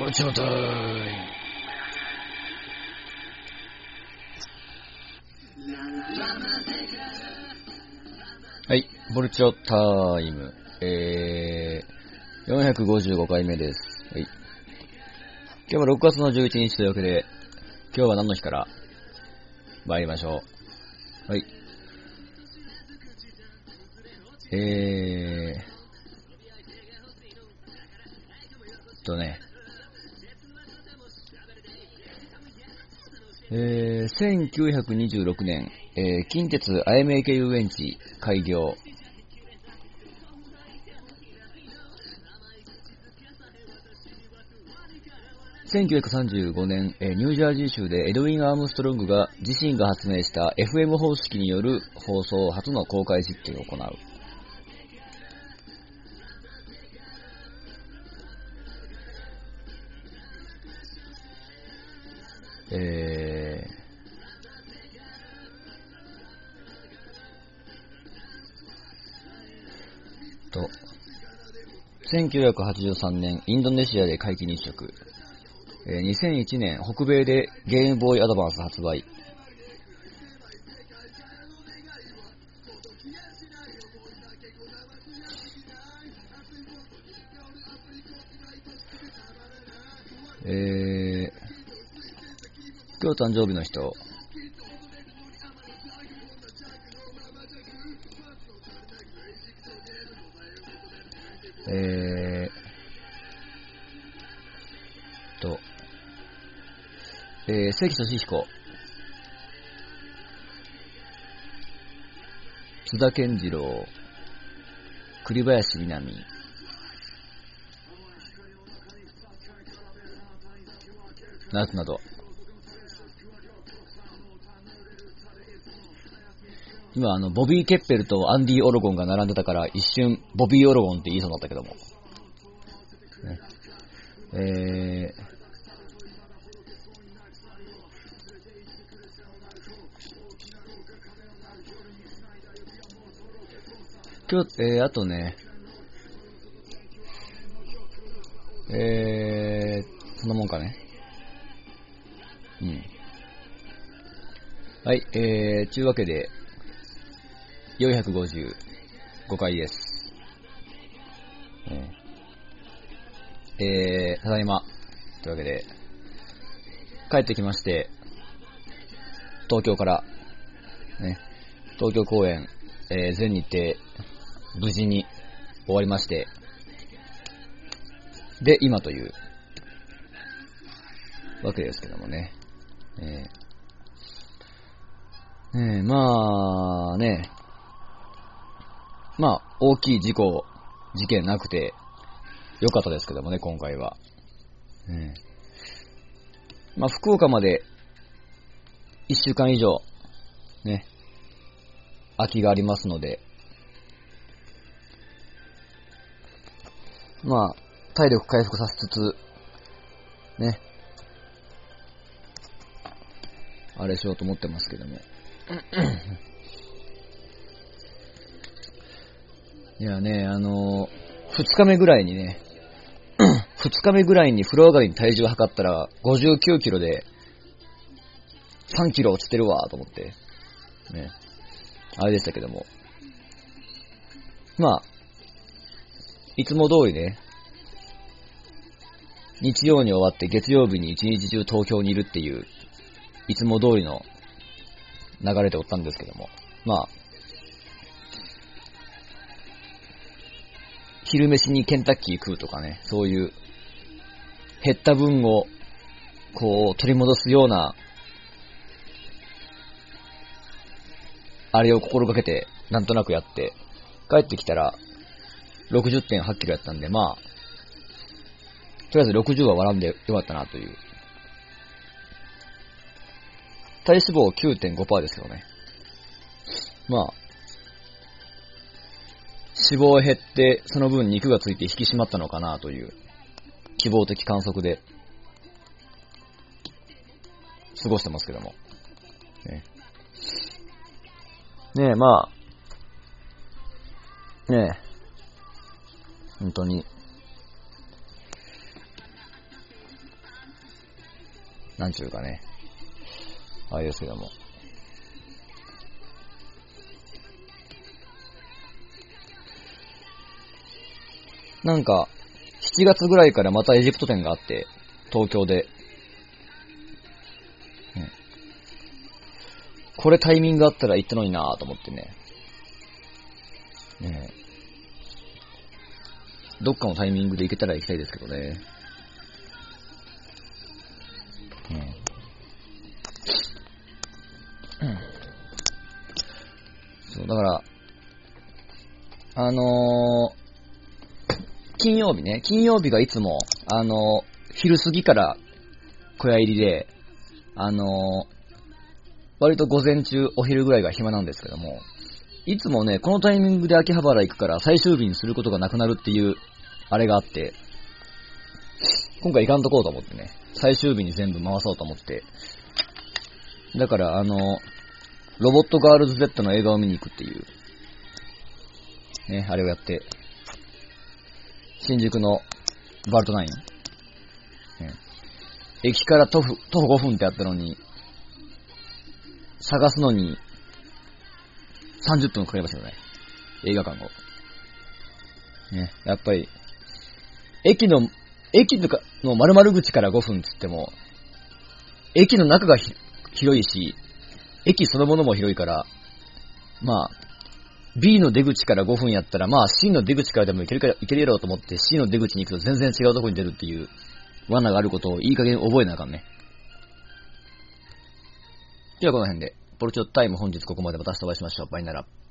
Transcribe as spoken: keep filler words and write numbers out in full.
ルチョタイム。はい、ボルチョタイム。えー、よんひゃくごじゅうごかいめです。はい。今日はろくがつのじゅういちにちというわけで、今日は何の日から参りましょう。はい。えー、とね、えー、せんきゅうひゃくにじゅうろくねん、えー、近鉄あやめ池遊園地開業。せんきゅうひゃくさんじゅうごねん、えー、ニュージャージー州でエドウィン・アームストロングが自身が発明した エフエム 方式による放送初の公開実験を行う。えーと、せんきゅうひゃくはちじゅうさんねん、インドネシアで皆既日食。えー、にせんいちねん、北米でゲームボーイアドバンス発売。えー、今日誕生日の人。えーと、えー、関俊彦、津田健次郎、栗林みなみ、などなど。今、あの、ボビー・ケッペルとアンディ・オロゴンが並んでたから、一瞬、ボビー・オロゴンって言いそうになったけども。ね、えー、今日、えー、あとね、えー、そんなもんかね。うん。はい、えー、ちゅうわけで、よんひゃくごじゅうごかいです。えー、えー、ただいま。というわけで、帰ってきまして、東京から、ね、東京公演、えー、全日程、無事に終わりまして、で、今という、わけですけどもね。えー、ねえ、まあね、まあ、大きい事故、事件なくて、よかったですけどもね、今回は。えー、まあ、福岡まで、一週間以上、ね、空きがありますので、まあ、体力回復させつつ、ね、あれしようと思ってますけども。いやね、あのー、二日目ぐらいにね、二日目ぐらいに風呂上がりに体重を測ったら、ごじゅうきゅうキロで、さんキロ落ちてるわ、と思って、ね、あれでしたけども。まあ、いつも通りね、日曜に終わって月曜日に一日中東京にいるっていう、いつも通りの流れでおったんですけども。まあ、昼飯にケンタッキー食うとかね、そういう、減った分を、こう、取り戻すような、あれを心がけて、なんとなくやって、帰ってきたら、ろくじゅってんはちキロやったんで、まあ、とりあえずろくじゅうは割らんでよかったなという。体脂肪 きゅうてんごパーセント ですよね。まあ、脂肪減って、その分肉がついて引き締まったのかなという、希望的観測で、過ごしてますけども。ねねえ、まあ、ねえ、本当に、 なんちゅうかね、あれですけども。なんか、しちがつぐらいからまたエジプト展があって、東京で。うん、これタイミングあったら行ったのになぁと思ってね。ねえ、どっかのタイミングで行けたら行きたいですけどね。うん。うん。そう、だから、あのー、金曜日ね、金曜日がいつも、あのー、昼過ぎから小屋入りで、あのー、割と午前中、お昼ぐらいが暇なんですけども、いつもね、このタイミングで秋葉原行くから最終日にすることがなくなるっていう、あれがあって、今回行かんとこうと思ってね、最終日に全部回そうと思って、だからあの、ロボットガールズ Z の映画を見に行くっていう、ね、あれをやって、新宿のバルトナイン、ね、駅から徒歩、徒歩ごふんってあったのに、探すのにさんじゅっぷんかかりましたよね。映画館を。ね、やっぱり、駅の、駅のかの丸々口からごふんつっても、駅の中がひ広いし、駅そのものも広いから、まあ、B の出口からごふんやったら、まあ C の出口からでも行けるか、行けるやろうと思って C の出口に行くと全然違うところに出るっていう罠があることをいい加減覚えなあかんね。ではこの辺で、ポルチョタイム本日ここまでまた明日お会いしましょう。バイナラ。